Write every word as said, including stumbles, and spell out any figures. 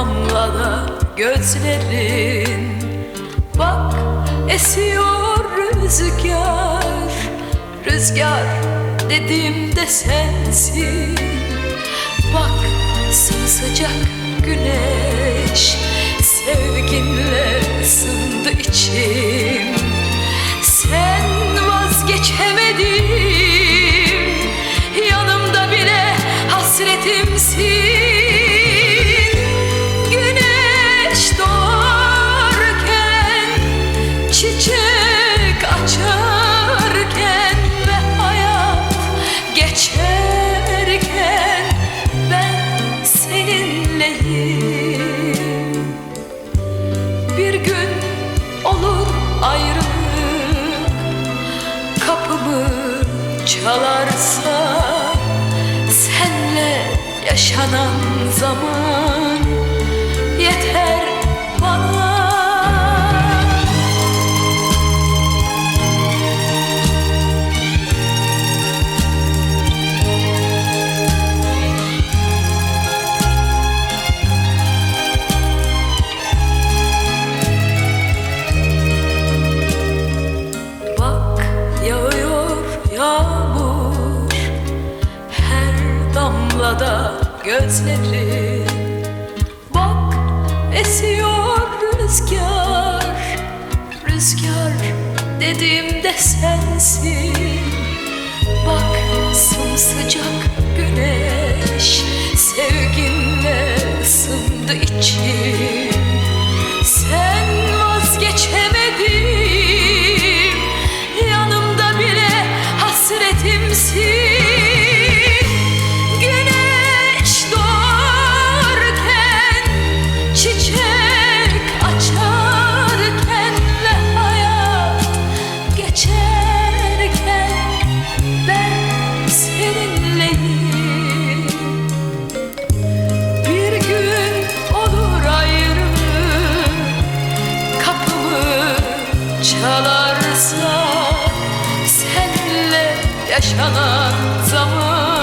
damlada gözlerin. Bak esiyor rüzgar, rüzgar dediğimde sensin. Bak sımsıcak güneş, sevginle ısındı içim. Sen vazgeçemedim, yanımda bile hasretimsin. Güneş doğarken, çiçek açarken ve hayat geçerken ben seninleyim. Bir gün olur ayrılık, kapımı çalarsa, senle yaşanan zaman yeter bana. Bak yağıyor yağmur, her damlada gözlerin. Bak esiyor rüzgar, rüzgar dediğimde sensin. Bak sımsıcak güneş, sevginle ısındı içim. Sen vazgeçemedim, yanımda bile hasretimsin. Çalarsa senle yaşanan zaman